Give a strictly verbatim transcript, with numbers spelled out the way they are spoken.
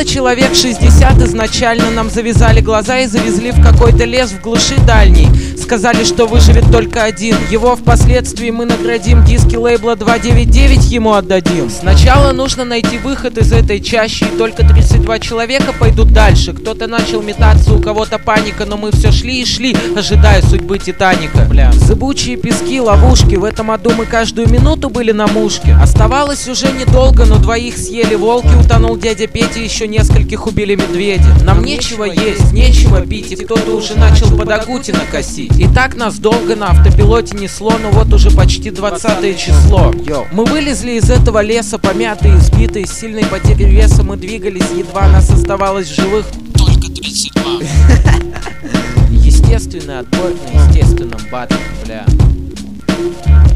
Сначала человек шестьдесят изначально нам завязали глаза и завезли в какой-то лес в глуши дальней. Сказали, что выживет только один. Его впоследствии мы наградим, диски лейбла два девять девять ему отдадим. Сначала нужно найти выход из этой чащи, и только тридцать два человека пойдут дальше. Кто-то начал метаться, у кого-то паника, но мы все шли и шли, ожидая судьбы Титаника. Бля. Зыбучие пески, ловушки, в этом аду мы каждую минуту были на мушке. Оставалось уже недолго, но двоих съели волки, утонул дядя Петя, еще нескольких убили медведи. Нам нечего есть, нечего пить, и кто-то уже начал под Агутина косить. И так нас долго на автопилоте несло, но вот уже почти двадцатое число. Йо. Мы вылезли из этого леса, помятые, избитые, с сильной потерей веса мы двигались, едва нас оставалось в живых только тридцать два. Естественный отбор на естественном батле, бля.